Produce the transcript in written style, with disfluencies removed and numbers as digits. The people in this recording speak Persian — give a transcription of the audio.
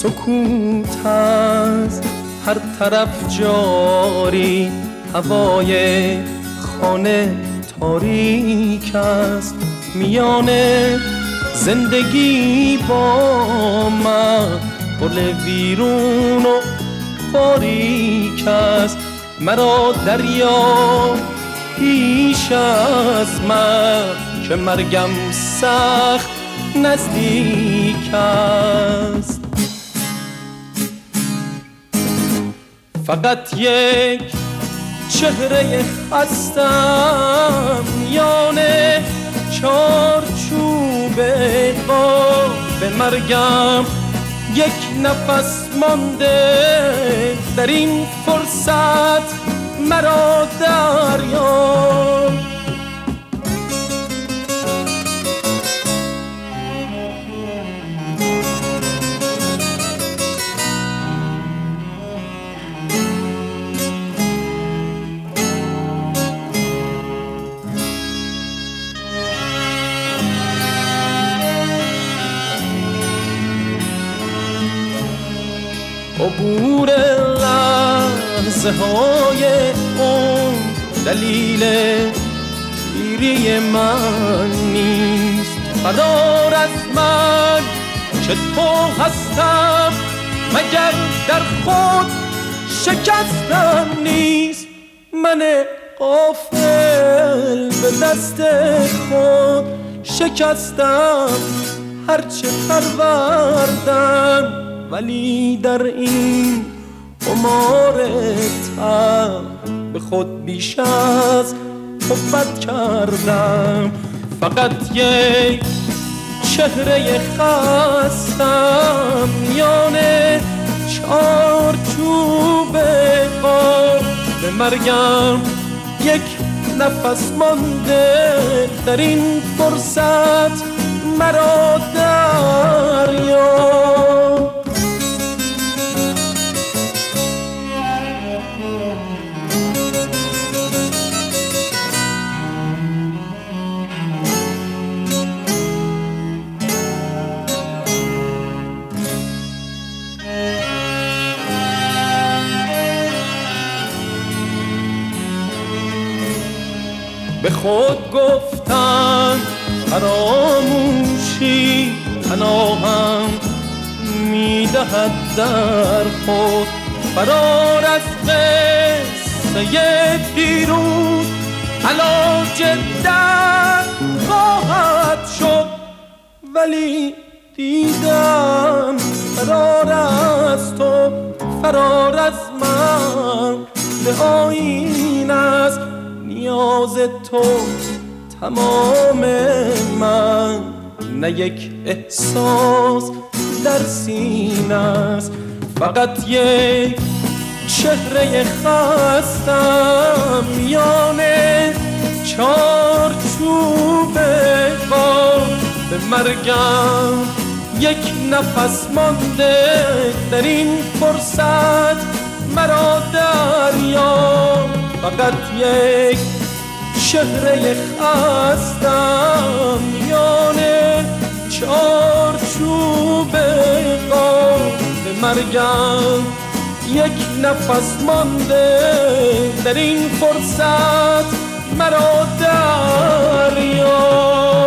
سکوت از هر طرف جاری، هوای خانه تاریک است. میان زندگی با من گل ویرون و باریک است. مرا دریا پیش از من که مرگم سخت نزدیک است. فقط یک چهره خستم میان چارچوب به مرگم، یک نفس مانده در این فرصت مرا دریاب. عبور لحظه های اون دلیل پیری من نیست. فرار از من که تو هستم مگر در خود شکستم نیست. من غافل به دست خود شکستم هرچه پروردم، ولی در این قمار تلخ به خود بیش از حبت کردم. فقط یک چهره خستم میان چارچوب به مرگم، یک نفس مانده در این فرصت مرا دریاب. به خود گفتم فراموشی پناهم میدهد در خود. فرار از قصه دیروز علاج درد خواهد شد، ولی دیدم فرار از تو، فرار از من به آیین است. نیاز تو تمام من، نه یک احساس در سینه است. فقط یک چهره خستم میان چارچوب به مرگم، یک نفس مانده در این فرصت مرا دریاب. فقط یک چهره خستم میان چارچوب به مرگم، یک نفس مانده در این فرصت مرا دریاب.